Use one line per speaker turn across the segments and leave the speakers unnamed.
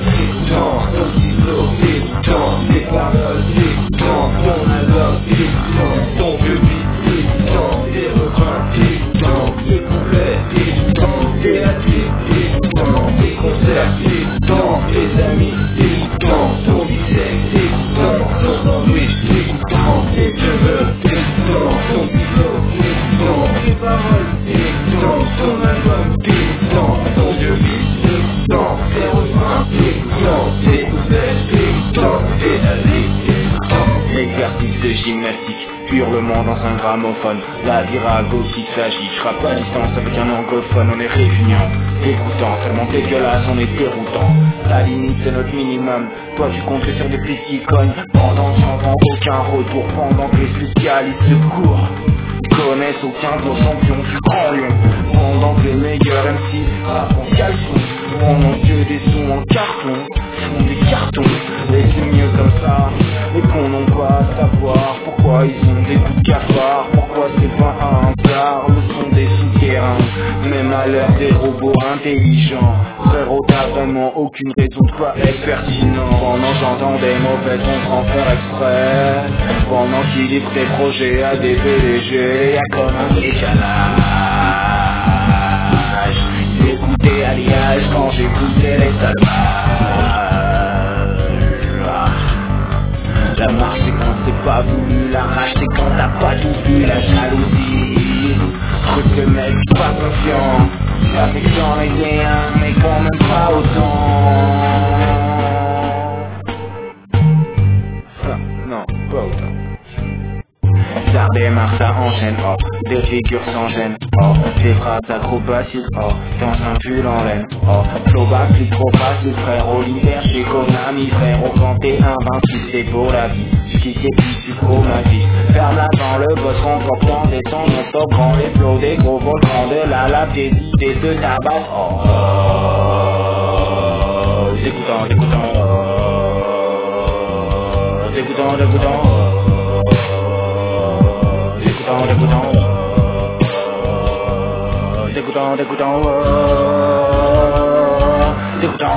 dégoûtant, ton stylo dégoûtant, tes paroles dégoûtantes, ton album dégoûtant, ton vieux beat dégoûtant, tes refrains dégoûtants, tes couplets dégoûtants, tes artistes dégoûtants, tes concerts dégoûtants, tes amis dégoûtants, ton DJ dégoûtant, ton sandwich dégoûtant, tes cheveux dégoûtants, ton stylo dégoûtant, tes paroles dégoûtantes, ton album dégoûtant, ton vieux beat dégoûtant, tes refrains dégoûtants, tes couplets dégoûtants, tes amis dégoûtants.
L'exercice de gymnastique, hurlement dans un gramophone. La virago qui s'agit, je frappe à distance avec un anglophone. On est réunion, dégoûtant, tellement dégueulasse, on est déroutant. La limite c'est notre minimum, toi tu comptes sur des pistes qui cognent. Pendant que j'entends aucun retour, pendant que les spécialistes se courent, connaissent aucun de nos champions du grand lion. Pendant que les meilleurs MC rappent en caleçon, pendant que des sons en carton font des cartons. Et c'est mieux comme ça, et qu'on n'en pas à savoir pourquoi ils ont des coups de cafard, pourquoi c'est pas un hasard, le son des souterrains, même à l'heure des robots intelligents. Frérot, t'as vraiment aucune raison de pas être pertinent. Pendant j'entends des mauvaises ondes sans faire exprès, pendant qu'il livre des projets à des PDG, y'a comme un décalage. J'écoutais Alliage quand j'écoutais les salvages. L'amour c'est quand c'est pas voulu, la rage c'est quand t'as pas tout vu, la jalousie, truc de mec pas confiant, avec j'en étais un mais quand même pas autant. Non, pas autant. Ça démarre, ça enchaîne, oh, des figures sans gêne, oh, des phrases acrobatiques, oh, dans un pull en laine, oh, flow plus trop facile, frère, Oliver chez Konami, frère, quand t'es invincible, c'est pour la vie, qui c'est qui tu cours ma vie, ferme la dans le boss, concoctant des sons, non stop, grand les flows, des gros volcans, de la lave, des idées de tabac, oh, dégoûtant, dégoûtant, dégoûtant, dégoûtant, dégoûtant, dégoûtant, dégoûtant, dégoûtant,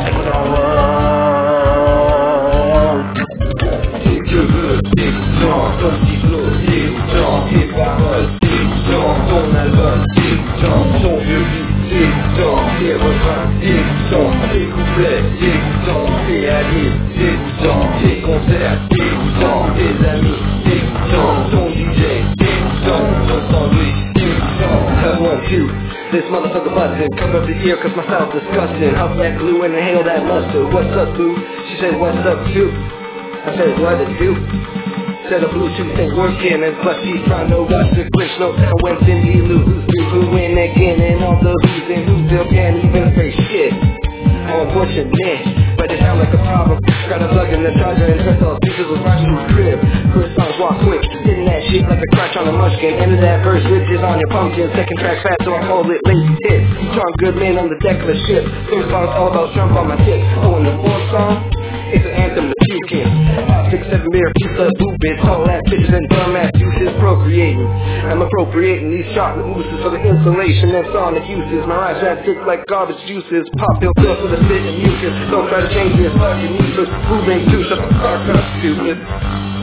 Tes cheveux dégoûtants, ton stylo dégoûtant, tes paroles dégoûtantes, ton album dégoûtant, ton vieux beat dégoûtant, tes refrains dégoûtants, tes couplets dégoûtants, tes amis dégoûtants, tes concerts dégoûtants, tes amis dégoûtants, ton DJ dégoûtant, ton sandwich dégoûtant. I want you, this motherfucker buzzing, come up the ear cause my sound's disgusting. Up that glue and inhale that mustard. What's up, boo? She said, what's up, too? I said, what it do? Said the Bluetooth ain't working, and plus he's trying to watch the glitch notes. And when Cindy lose, who win again, and all the who's and who still can't even say shit. Unfortunate, but it sound like a problem. Got a plug in the charger and press all speakers was right through the crib. First songs walk quick, hitting that shit like a crash on a munchkin. End of that verse, ridges on your pumpkin. Second track fast, so I call it lazy tip. Strong good men on the deck of the ship. Third song's all about Trump on my tip. Oh, and the fourth song, it's an anthem to puking. 6, 7 beer, pizza, boobies, tall ass bitches and dumb ass uses procreating. I'm appropriating these chocolate mousses for the insulation and sonic uses. My rhymes ran thick like garbage juices. Pop pill pills for the spit and mucus. Don't try to change this fucking useless. Who ain't too, shut the fuck up, stupid.